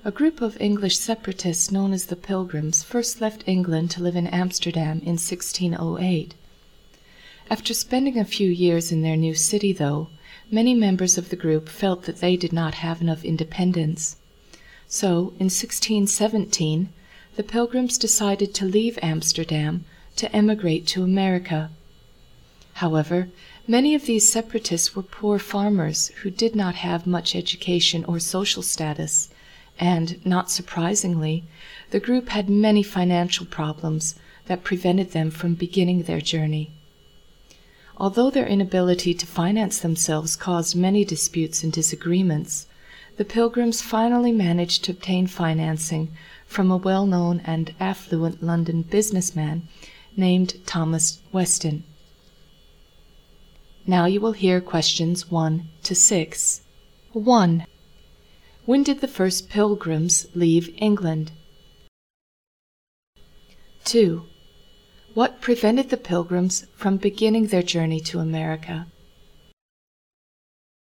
A group of English separatists known as the Pilgrims first left England to live in Amsterdam in 1608. After spending a few years in their new city, though, many members of the group felt that they did not have enough independence. So, in 1617, the Pilgrims decided to leave Amsterdam to emigrate to America. However, many of these separatists were poor farmers who did not have much education or social status, and, not surprisingly, the group had many financial problems that prevented them from beginning their journey. Although their inability to finance themselves caused many disputes and disagreements, the Pilgrims finally managed to obtain financing from a well-known and affluent London businessman named Thomas Weston. Now you will hear questions 1 to 6. 1. When did the first Pilgrims leave England? 2. What prevented the Pilgrims from beginning their journey to America?